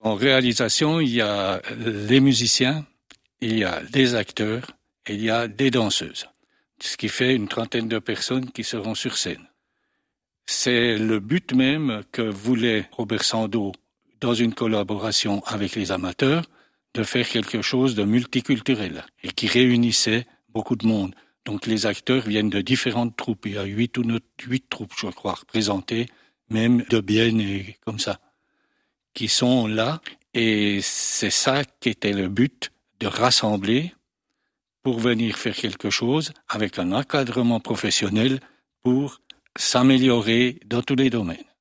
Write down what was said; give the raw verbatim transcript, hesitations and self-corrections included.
En réalisation, il y a les musiciens, il y a des acteurs et il y a des danseuses. Ce qui fait une trentaine de personnes qui seront sur scène. C'est le but même que voulait Robert Sando, dans une collaboration avec les amateurs, de faire quelque chose de multiculturel et qui réunissait beaucoup de monde. Donc les acteurs viennent de différentes troupes. Il y a huit ou neuf, huit troupes, je crois, représentées, même de Bienne et comme ça, qui sont là. Et c'est ça qui était le but, de rassembler pour venir faire quelque chose avec un encadrement professionnel pour s'améliorer dans tous les domaines.